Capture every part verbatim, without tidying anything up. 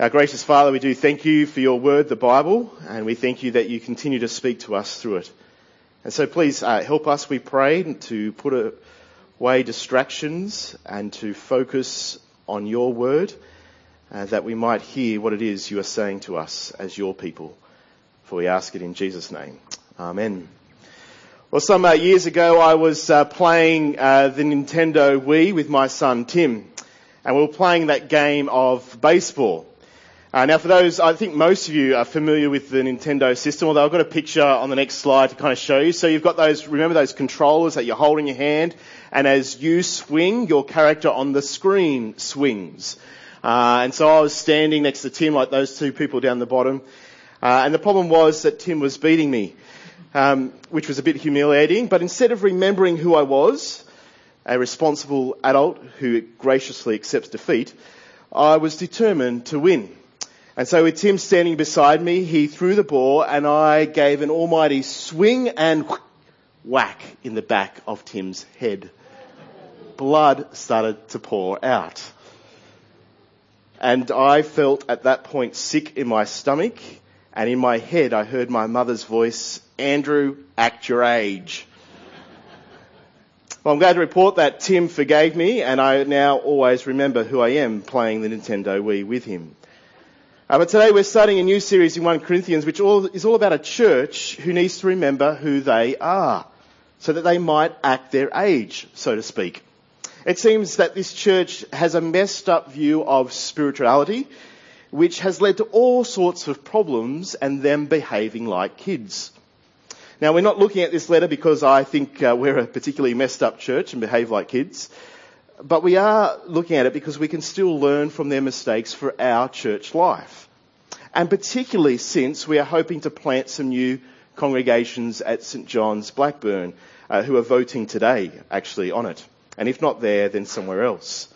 Our gracious Father, we do thank you for your word, the Bible, and we thank you that you continue to speak to us through it. And so please uh, help us, we pray, to put away distractions and to focus on your word, uh, that we might hear what it is you are saying to us as your people. For we ask it in Jesus' name. Amen. Well, some uh, years ago I was uh, playing uh, the Nintendo Wii with my son Tim, and we were playing that game of baseball. Uh, now for those, I think most of you are familiar with the Nintendo system, although I've got a picture on the next slide to kind of show you. So you've got those, remember those controllers that you hold in your hand, and as you swing, your character on the screen swings. Uh, and so I was standing next to Tim, like those two people down the bottom, uh, and the problem was that Tim was beating me, um, which was a bit humiliating, but instead of remembering who I was, a responsible adult who graciously accepts defeat, I was determined to win. And so with Tim standing beside me, he threw the ball and I gave an almighty swing and whack in the back of Tim's head. Blood started to pour out. And I felt at that point sick in my stomach, and in my head I heard my mother's voice, "Andrew, act your age." Well, I'm glad to report that Tim forgave me, and I now always remember who I am playing the Nintendo Wii with him. Uh, but today we're starting a new series in First Corinthians, which all, is all about a church who needs to remember who they are, so that they might act their age, so to speak. It seems that this church has a messed up view of spirituality, which has led to all sorts of problems and them behaving like kids. Now, we're not looking at this letter because I think uh, we're a particularly messed up church and behave like kids. But we are looking at it because we can still learn from their mistakes for our church life. And particularly since we are hoping to plant some new congregations at St John's Blackburn, uh, who are voting today, actually, on it. And if not there, then somewhere else.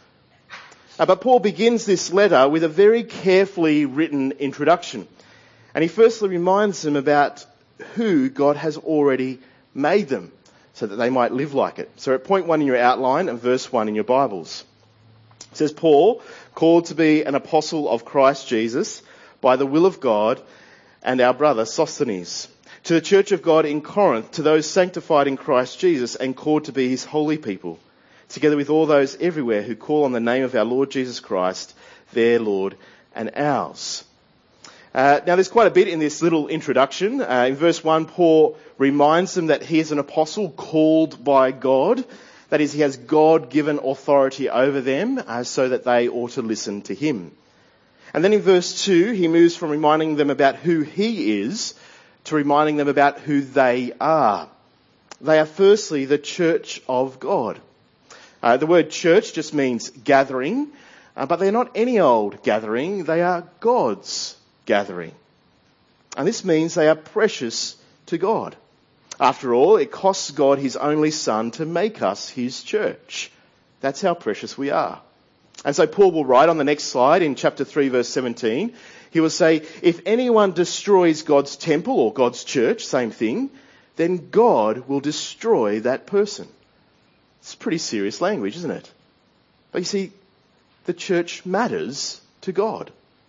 Uh, but Paul begins this letter with a very carefully written introduction. And he firstly reminds them about who God has already made them, so that they might live like it. So at point one in your outline and verse one in your Bibles, it says, Paul, called to be an apostle of Christ Jesus by the will of God, and our brother Sosthenes, to the church of God in Corinth, to those sanctified in Christ Jesus and called to be his holy people, together with all those everywhere who call on the name of our Lord Jesus Christ, their Lord and ours. Uh, now there's quite a bit in this little introduction. Uh, in verse one, Paul reminds them that he is an apostle called by God. That is, he has God-given authority over them, uh, so that they ought to listen to him. And then in verse two, he moves from reminding them about who he is to reminding them about who they are. They are firstly the church of God. Uh, the word church just means gathering, uh, but they're not any old gathering. They are God's gathering. And this means they are precious to God. After all, it costs God his only Son to make us his church. That's how precious we are. And so Paul will write on the next slide in chapter three, verse seventeen, he will say, if anyone destroys God's temple or God's church, same thing, then God will destroy that person. It's pretty serious language, isn't it? But you see, the church matters to God.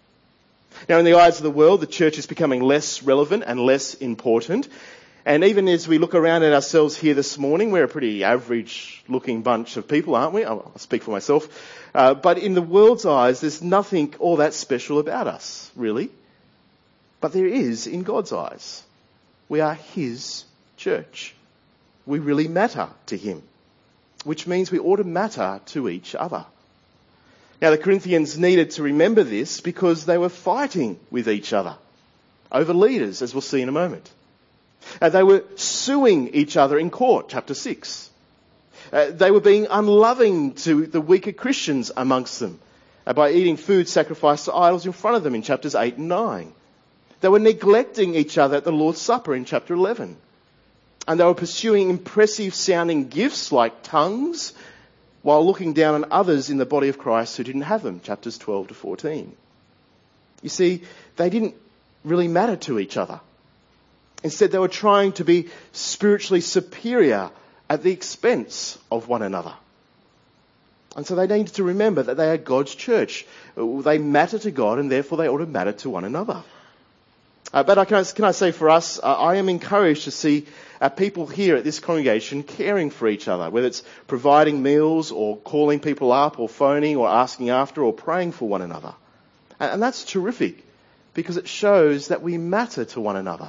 Now, in the eyes of the world, the church is becoming less relevant and less important. And even as we look around at ourselves here this morning, we're a pretty average-looking bunch of people, aren't we? I'll speak for myself. Uh, but in the world's eyes, there's nothing all that special about us, really. But there is in God's eyes. We are his church. We really matter to him, which means we ought to matter to each other. Now, the Corinthians needed to remember this because they were fighting with each other over leaders, as we'll see in a moment. Uh, they were suing each other in court, chapter six. Uh, they were being unloving to the weaker Christians amongst them uh, by eating food sacrificed to idols in front of them in chapters eight and nine. They were neglecting each other at the Lord's Supper in chapter eleven. And they were pursuing impressive sounding gifts like tongues, while looking down on others in the body of Christ who didn't have them, chapters twelve to fourteen. You see, they didn't really matter to each other. Instead, they were trying to be spiritually superior at the expense of one another. And so they need to remember that they are God's church. They matter to God, and therefore they ought to matter to one another. Uh, but I can, can I say for us, uh, I am encouraged to see uh, people here at this congregation caring for each other, whether it's providing meals or calling people up or phoning or asking after or praying for one another. And, and that's terrific because it shows that we matter to one another.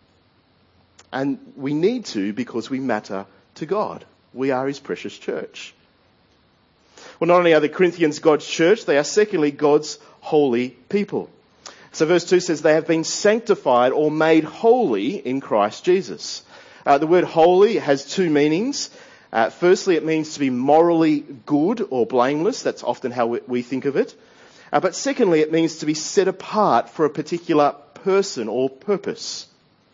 And we need to because we matter to God. We are his precious church. Well, not only are the Corinthians God's church, they are secondly God's holy people. So verse two says they have been sanctified or made holy in Christ Jesus. Uh, the word holy has two meanings. Uh, firstly, it means to be morally good or blameless. That's often how we, we think of it. Uh, but secondly, it means to be set apart for a particular person or purpose.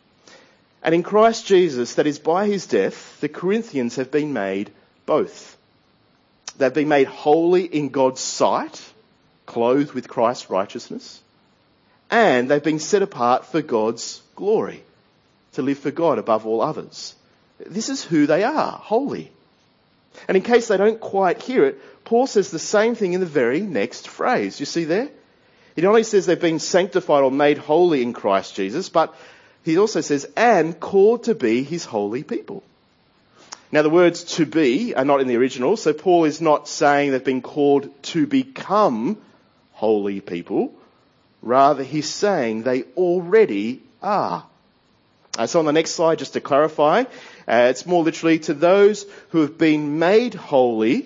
And in Christ Jesus, that is by his death, the Corinthians have been made both. They've been made holy in God's sight, clothed with Christ's righteousness, and they've been set apart for God's glory, to live for God above all others. This is who they are, holy. And in case they don't quite hear it, Paul says the same thing in the very next phrase. You see there? He not only says they've been sanctified or made holy in Christ Jesus, but he also says, and called to be his holy people. Now the words to be are not in the original, so Paul is not saying they've been called to become holy people. Rather, he's saying they already are. Uh, so on the next slide, just to clarify, uh, it's more literally to those who have been made holy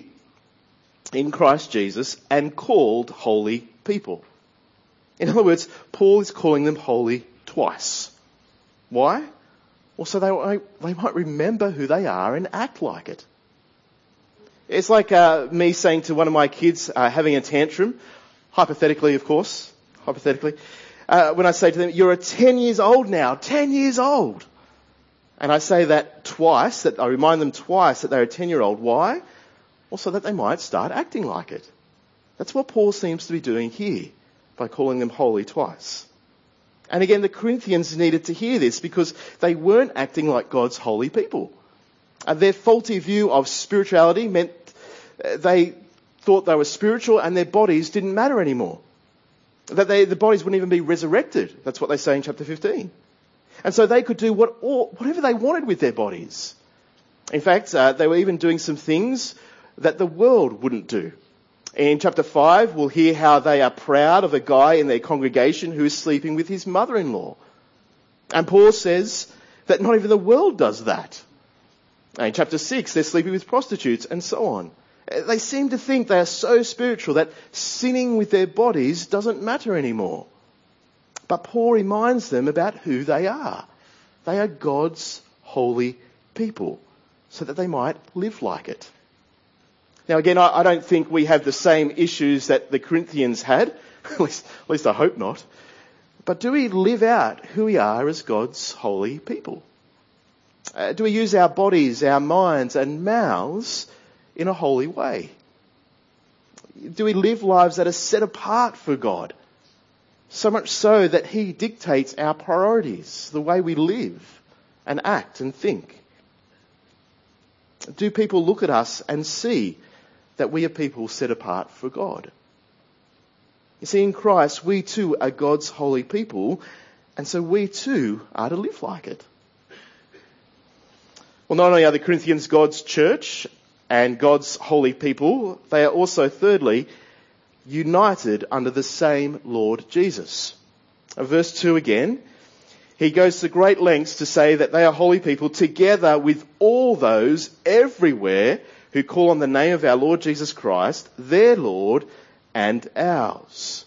in Christ Jesus and called holy people. In other words, Paul is calling them holy twice. Why? Well, so they, they might remember who they are and act like it. It's like uh, me saying to one of my kids uh, having a tantrum, hypothetically, of course, hypothetically, uh, when I say to them, you're a ten years old now, ten years old. And I say that twice, that I remind them twice that they're a ten-year-old. Why? Well, so that they might start acting like it. That's what Paul seems to be doing here by calling them holy twice. And again, the Corinthians needed to hear this because they weren't acting like God's holy people. Uh, their faulty view of spirituality meant they thought they were spiritual and their bodies didn't matter anymore. That they, the bodies wouldn't even be resurrected. That's what they say in chapter fifteen. And so they could do what, or, whatever they wanted with their bodies. In fact, uh, they were even doing some things that the world wouldn't do. In chapter five, we'll hear how they are proud of a guy in their congregation who is sleeping with his mother-in-law. And Paul says that not even the world does that. In chapter six, they're sleeping with prostitutes and so on. They seem to think they are so spiritual that sinning with their bodies doesn't matter anymore. But Paul reminds them about who they are. They are God's holy people, so that they might live like it. Now again, I, I don't think we have the same issues that the Corinthians had, at least, at least I hope not. But do we live out who we are as God's holy people? Uh, do we use our bodies, our minds and mouths in a holy way? Do we live lives that are set apart for God? So much so that he dictates our priorities, the way we live and act and think. Do people look at us and see that we are people set apart for God? You see, in Christ, we too are God's holy people, and so we too are to live like it. Well, not only are the Corinthians God's church and God's holy people, they are also, thirdly, united under the same Lord Jesus. Verse two again, he goes to great lengths to say that they are holy people together with all those everywhere who call on the name of our Lord Jesus Christ, their Lord and ours.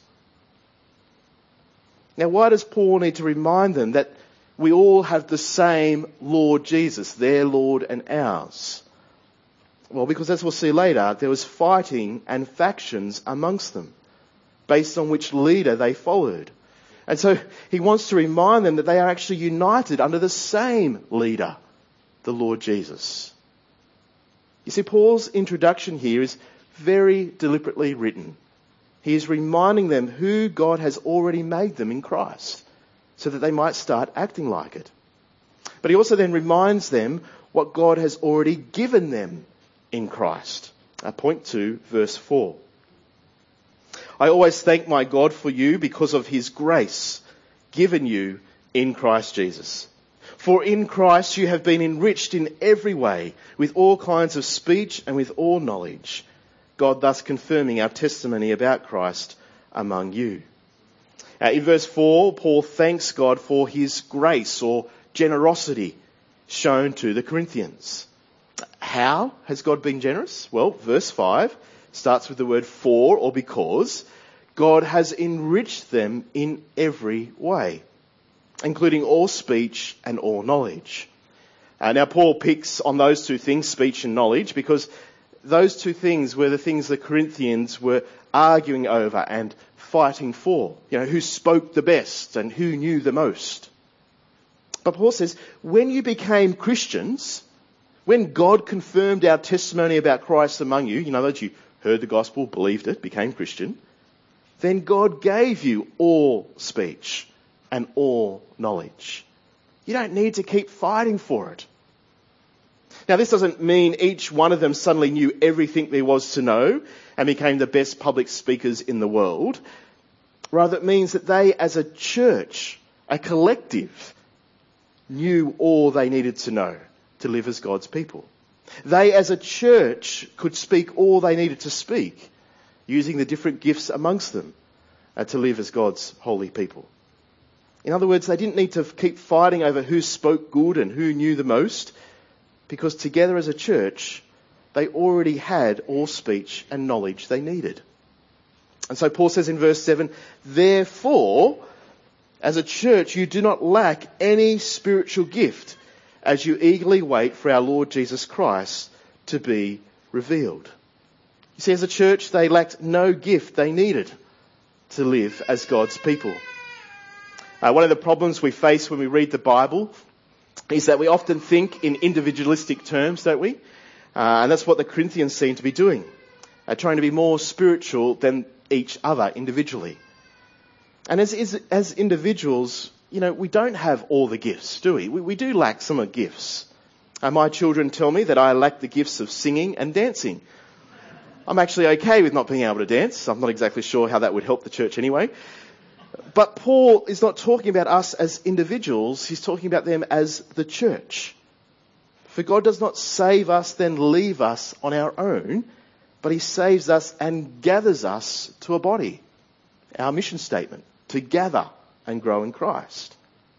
Now, why does Paul need to remind them that we all have the same Lord Jesus, their Lord and ours? Well, because as we'll see later, there was fighting and factions amongst them, based on which leader they followed. And so he wants to remind them that they are actually united under the same leader, the Lord Jesus. You see, Paul's introduction here is very deliberately written. He is reminding them who God has already made them in Christ, so that they might start acting like it. But he also then reminds them what God has already given them in Christ, Uh, point two, verse four. I always thank my God for you because of his grace given you in Christ Jesus. For in Christ you have been enriched in every way with all kinds of speech and with all knowledge, God thus confirming our testimony about Christ among you. Uh, in verse four, Paul thanks God for his grace or generosity shown to the Corinthians. How has God been generous? Well, verse five starts with the word for or because. God has enriched them in every way, including all speech and all knowledge. Uh, now, Paul picks on those two things, speech and knowledge, because those two things were the things the Corinthians were arguing over and fighting for. You know, who spoke the best and who knew the most. But Paul says, when you became Christians, when God confirmed our testimony about Christ among you, you know, that you heard the gospel, believed it, became Christian, then God gave you all speech and all knowledge. You don't need to keep fighting for it. Now, this doesn't mean each one of them suddenly knew everything there was to know and became the best public speakers in the world. Rather, it means that they, as a church, a collective, knew all they needed to know to live as God's people. They, as a church, could speak all they needed to speak, using the different gifts amongst them uh, to live as God's holy people. In other words, they didn't need to keep fighting over who spoke good and who knew the most, because together as a church, they already had all speech and knowledge they needed. And so Paul says in verse seven, therefore, as a church, you do not lack any spiritual gift as you eagerly wait for our Lord Jesus Christ to be revealed. You see, as a church, they lacked no gift they needed to live as God's people. Uh, one of the problems we face when we read the Bible is that we often think in individualistic terms, don't we? Uh, and that's what the Corinthians seem to be doing, uh, trying to be more spiritual than each other individually. And as, as, as individuals, you know, we don't have all the gifts, do we? We, we do lack some of the gifts. Uh, my children tell me that I lack the gifts of singing and dancing. I'm actually okay with not being able to dance. I'm not exactly sure how that would help the church anyway. But Paul is not talking about us as individuals. He's talking about them as the church. For God does not save us, then leave us on our own, but he saves us and gathers us to a body. Our mission statement, to gather and grow in Christ.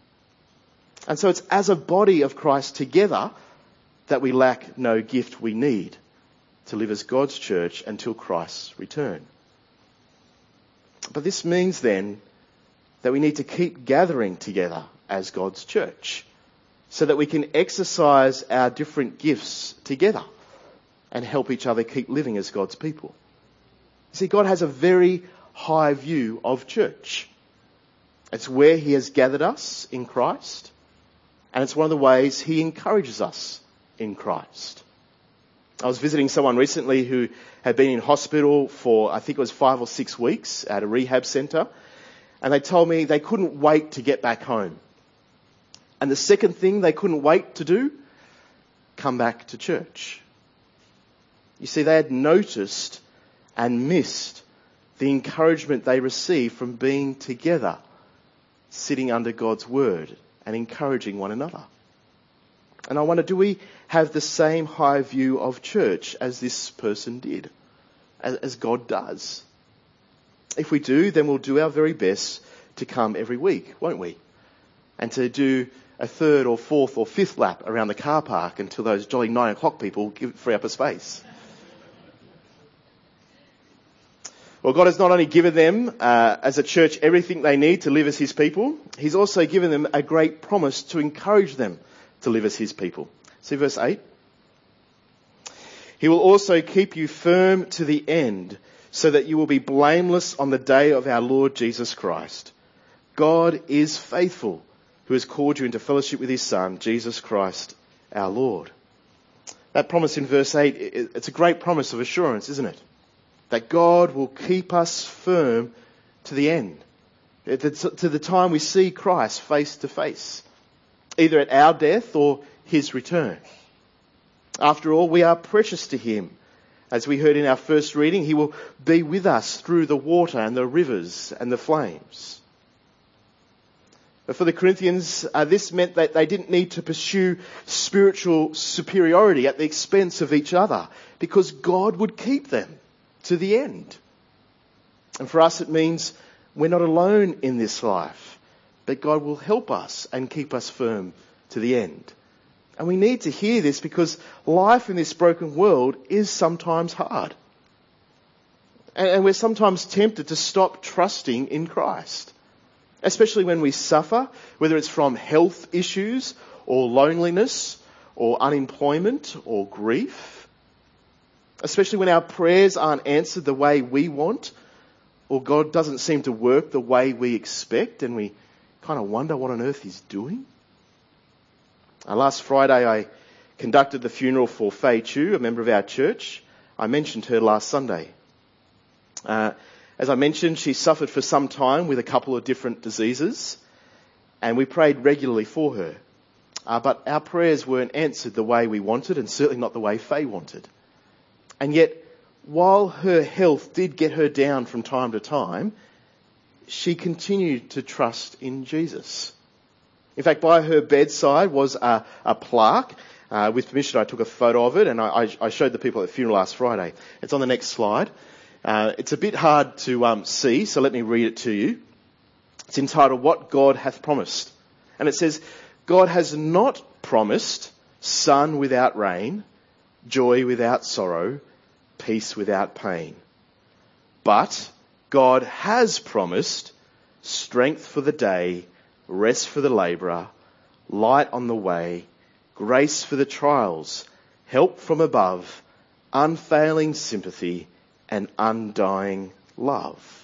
And so it's as a body of Christ together that we lack no gift we need to live as God's church until Christ's return. But this means then that we need to keep gathering together as God's church so that we can exercise our different gifts together and help each other keep living as God's people. See, God has a very high view of church. It's where he has gathered us in Christ, and it's one of the ways he encourages us in Christ. I was visiting someone recently who had been in hospital for, I think it was five or six weeks at a rehab centre, and they told me they couldn't wait to get back home. And the second thing they couldn't wait to do, come back to church. You see, they had noticed and missed the encouragement they received from being together, sitting under God's word and encouraging one another. And I wonder, do we have the same high view of church as this person did, as, as God does? If we do, then we'll do our very best to come every week, won't we? And to do a third or fourth or fifth lap around the car park until those jolly nine o'clock people give free up a space. Well, God has not only given them, uh, as a church, everything they need to live as his people, he's also given them a great promise to encourage them to live as his people. See verse eight. He will also keep you firm to the end, so that you will be blameless on the day of our Lord Jesus Christ. God is faithful, who has called you into fellowship with his Son, Jesus Christ, our Lord. That promise in verse eight, it's a great promise of assurance, isn't it? That God will keep us firm to the end, to the time we see Christ face to face, either at our death or his return. After all, we are precious to him, As we heard in our first reading, he will be with us through the water and the rivers and the flames. But for the Corinthians, uh, this meant that they didn't need to pursue spiritual superiority at the expense of each other, because God would keep them to the end. And for us, it means we're not alone in this life, but God will help us and keep us firm to the end. And we need to hear this because life in this broken world is sometimes hard. And we're sometimes tempted to stop trusting in Christ, especially when we suffer, whether it's from health issues or loneliness or unemployment or grief, especially when our prayers aren't answered the way we want, or God doesn't seem to work the way we expect, and we kind of wonder what on earth he's doing. Uh, last Friday I conducted the funeral for Fei Chu, a member of our church. I mentioned her last Sunday. Uh, as I mentioned, she suffered for some time with a couple of different diseases, and we prayed regularly for her. Uh, but our prayers weren't answered the way we wanted, and certainly not the way Fei wanted. And yet, while her health did get her down from time to time, she continued to trust in Jesus. In fact, by her bedside was a, a plaque. Uh, with permission, I took a photo of it, and I, I showed the people at the funeral last Friday. It's on the next slide. Uh, it's a bit hard to um, see, so let me read it to you. It's entitled, "What God Hath Promised." And it says, "God has not promised sun without rain, joy without sorrow, peace without pain. But God has promised strength for the day, rest for the labourer, light on the way, grace for the trials, help from above, unfailing sympathy, and undying love."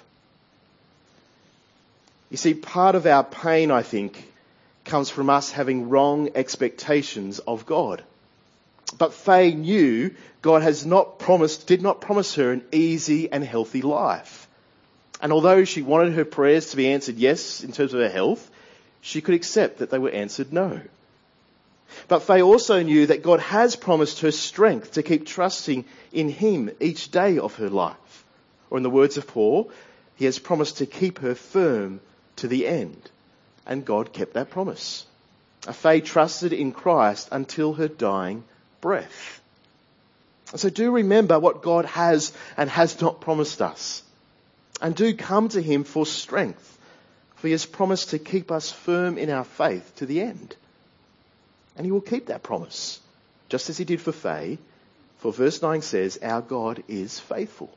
You see, part of our pain, I think, comes from us having wrong expectations of God. But Fei knew God has not promised, did not promise her an easy and healthy life. And although she wanted her prayers to be answered yes in terms of her health, she could accept that they were answered no. But Fei also knew that God has promised her strength to keep trusting in him each day of her life. Or in the words of Paul, he has promised to keep her firm to the end. And God kept that promise. Fei trusted in Christ until her dying breath. So do remember what God has and has not promised us. And do come to him for strength, for he has promised to keep us firm in our faith to the end. And he will keep that promise, just as he did for Fei. For verse nine says, our God is faithful.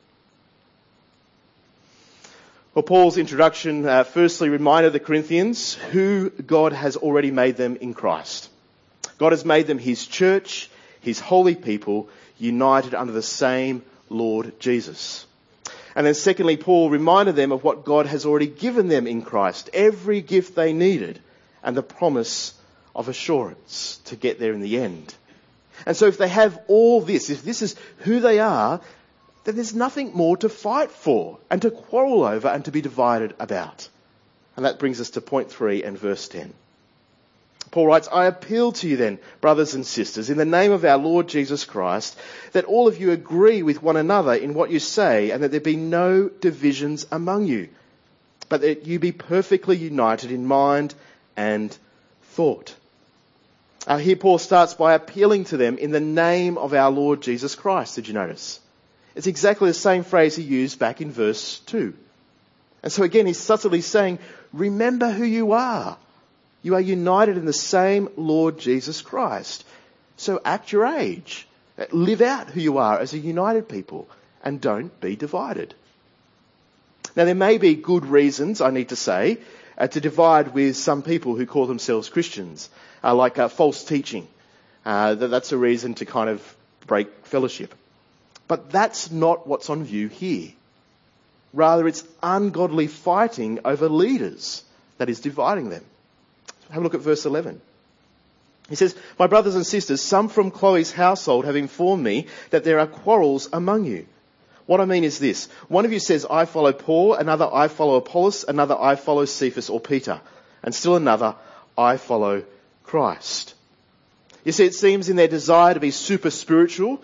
Well, Paul's introduction uh, firstly reminded the Corinthians who God has already made them in Christ. God has made them his church, his holy people, united under the same Lord Jesus. And then secondly, Paul reminded them of what God has already given them in Christ, every gift they needed, and the promise of assurance to get there in the end. And so if they have all this, if this is who they are, then there's nothing more to fight for and to quarrel over and to be divided about. And that brings us to point three and verse ten. Paul writes, I appeal to you then, brothers and sisters, in the name of our Lord Jesus Christ, that all of you agree with one another in what you say, and that there be no divisions among you, but that you be perfectly united in mind and thought. Uh, here Paul starts by appealing to them in the name of our Lord Jesus Christ. Did you notice? It's exactly the same phrase he used back in verse two. And so again, he's subtly saying, remember who you are. You are united in the same Lord Jesus Christ. So act your age. Live out who you are as a united people and don't be divided. Now there may be good reasons, I need to say, uh, to divide with some people who call themselves Christians, uh, like uh, false teaching. Uh, that, that's a reason to kind of break fellowship. But that's not what's on view here. Rather, it's ungodly fighting over leaders that is dividing them. Have a look at verse eleven. He says, my brothers and sisters, some from Chloe's household have informed me that there are quarrels among you. What I mean is this. One of you says, I follow Paul, another, I follow Apollos, another, I follow Cephas or Peter, and still another, I follow Christ. You see, it seems in their desire to be super spiritual,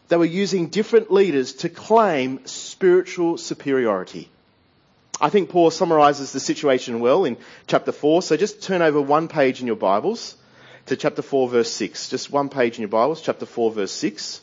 They were using different leaders to claim spiritual superiority. I think Paul summarises the situation well in chapter four. So just turn over one page in your Bibles to chapter four, verse six. Just one page in your Bibles, chapter four, verse six.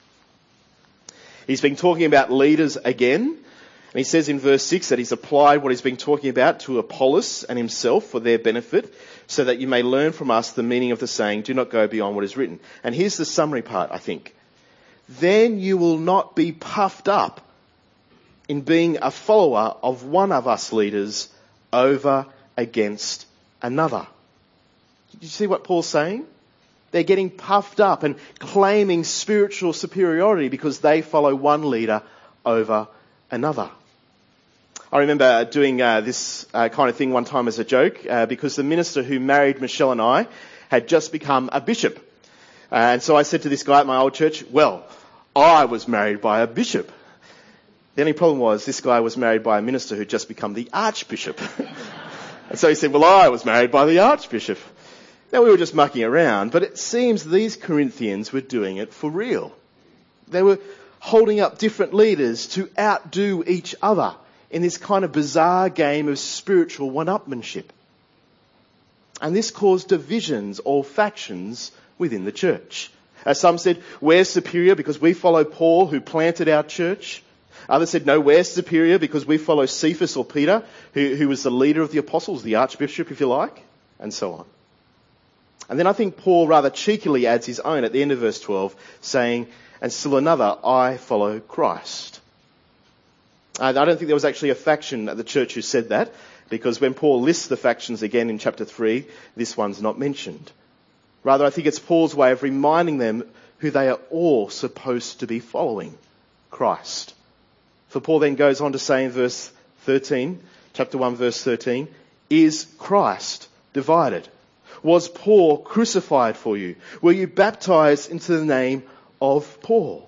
He's been talking about leaders again. And he says in verse six that he's applied what he's been talking about to Apollos and himself for their benefit, so that you may learn from us the meaning of the saying, do not go beyond what is written. And here's the summary part, I think. Then you will not be puffed up in being a follower of one of us leaders over against another. Did you see what Paul's saying? They're getting puffed up and claiming spiritual superiority because they follow one leader over another. I remember doing uh, this uh, kind of thing one time as a joke uh, because the minister who married Michelle and I had just become a bishop. Uh, and so I said to this guy at my old church, well, I was married by a bishop. The only problem was this guy was married by a minister who'd just become the archbishop. And so he said, well, I was married by the archbishop. Now, we were just mucking around, but it seems these Corinthians were doing it for real. They were holding up different leaders to outdo each other in this kind of bizarre game of spiritual one-upmanship. And this caused divisions or factions within the church. As some said, we're superior because we follow Paul, who planted our church. Others said, no, we're superior because we follow Cephas or Peter, who, who was the leader of the apostles, the archbishop, if you like, and so on. And then I think Paul rather cheekily adds his own at the end of verse twelve, saying, and still another, I follow Christ. I don't think there was actually a faction at the church who said that, because when Paul lists the factions again in chapter three, this one's not mentioned. Rather, I think it's Paul's way of reminding them who they are all supposed to be following, Christ. For Paul then goes on to say in verse thirteen, chapter one, verse thirteen, is Christ divided? Was Paul crucified for you? Were you baptized into the name of Paul?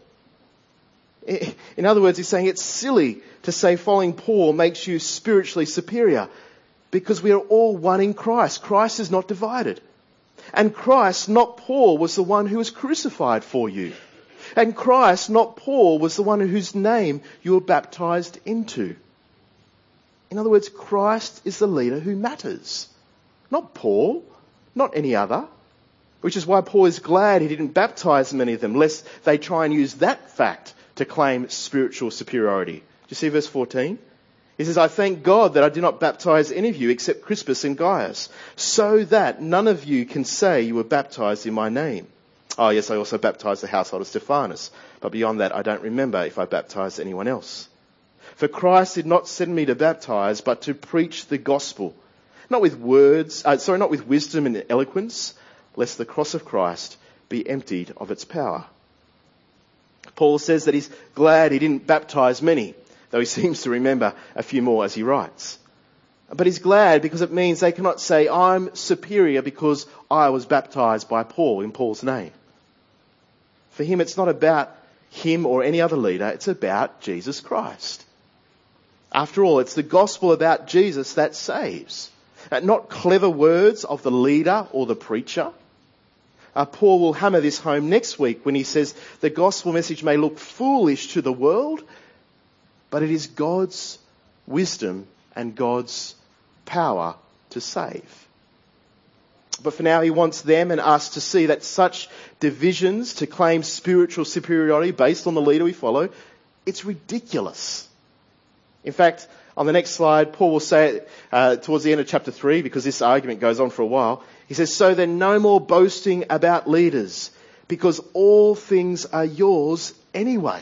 In other words, he's saying it's silly to say following Paul makes you spiritually superior, because we are all one in Christ. Christ is not divided. And Christ, not Paul, was the one who was crucified for you. And Christ, not Paul, was the one whose name you were baptized into. In other words, Christ is the leader who matters. Not Paul, not any other. Which is why Paul is glad he didn't baptize many of them, lest they try and use that fact to claim spiritual superiority. Do you see verse fourteen? He says, I thank God that I did not baptize any of you except Crispus and Gaius, so that none of you can say you were baptized in my name. Oh yes, I also baptized the household of Stephanas, but beyond that I don't remember if I baptized anyone else. For Christ did not send me to baptize, but to preach the gospel, not with words, uh, sorry, not with wisdom and eloquence, lest the cross of Christ be emptied of its power. Paul says that he's glad he didn't baptize many, though he seems to remember a few more as he writes. But he's glad because it means they cannot say, I'm superior because I was baptized by Paul in Paul's name. For him, it's not about him or any other leader, it's about Jesus Christ. After all, it's the gospel about Jesus that saves. Not clever words of the leader or the preacher. Uh, Paul will hammer this home next week when he says the gospel message may look foolish to the world, but it is God's wisdom and God's power to save. But for now, he wants them and us to see that such divisions to claim spiritual superiority based on the leader we follow, it's ridiculous. In fact, on the next slide, Paul will say it uh, towards the end of chapter three, because this argument goes on for a while. He says, so then no more boasting about leaders, because all things are yours anyway.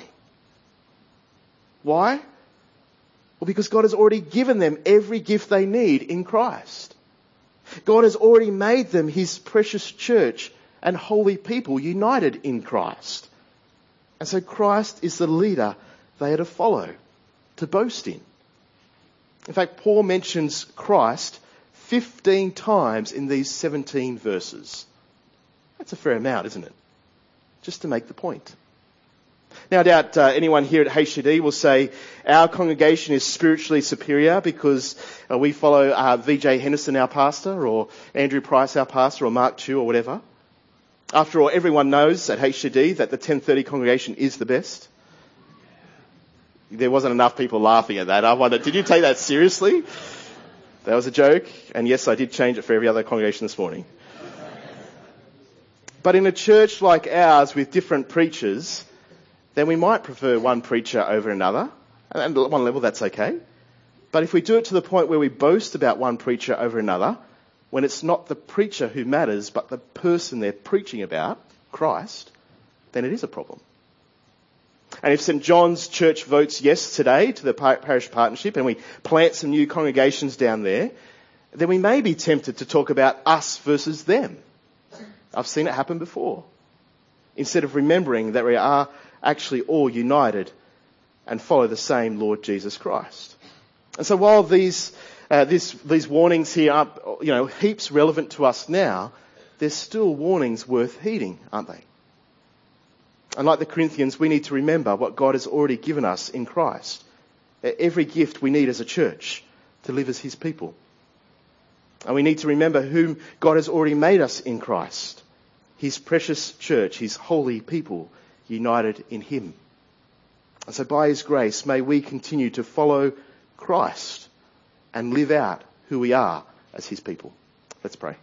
Why? Well, because God has already given them every gift they need in Christ. God has already made them his precious church and holy people united in Christ. And so Christ is the leader they are to follow, to boast in. In fact, Paul mentions Christ fifteen times in these seventeen verses. That's a fair amount, isn't it? Just to make the point. Now, I doubt uh, anyone here at H C D will say our congregation is spiritually superior because uh, we follow uh, V J Henderson, our pastor, or Andrew Price, our pastor, or Mark Chu, or whatever. After all, everyone knows at H C D that the ten thirty congregation is the best. There wasn't enough people laughing at that. I wondered, did you take that seriously? That was a joke. And yes, I did change it for every other congregation this morning. But in a church like ours with different preachers, then we might prefer one preacher over another. And at one level, that's okay. But if we do it to the point where we boast about one preacher over another, when it's not the preacher who matters, but the person they're preaching about, Christ, then it is a problem. And if St John's Church votes yes today to the parish partnership and we plant some new congregations down there, then we may be tempted to talk about us versus them. I've seen it happen before. Instead of remembering that we are actually all united and follow the same Lord Jesus Christ. And so while these uh, this, these warnings here are, you know, heaps relevant to us now, there's still warnings worth heeding, aren't they? And like the Corinthians, we need to remember what God has already given us in Christ. Every gift we need as a church to live as his people. And we need to remember whom God has already made us in Christ. His precious church, his holy people, united in him. And so by his grace, may we continue to follow Christ and live out who we are as his people. Let's pray.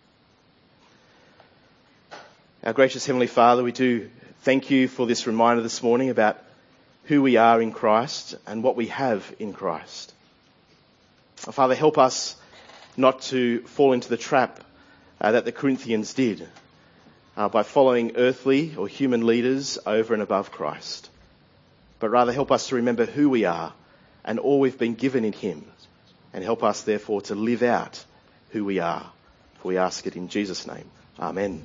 Our gracious Heavenly Father, we do thank you for this reminder this morning about who we are in Christ and what we have in Christ. Father, help us not to fall into the trap uh, that the Corinthians did uh, by following earthly or human leaders over and above Christ. But rather help us to remember who we are and all we've been given in him. And help us therefore to live out who we are. For we ask it in Jesus' name. Amen.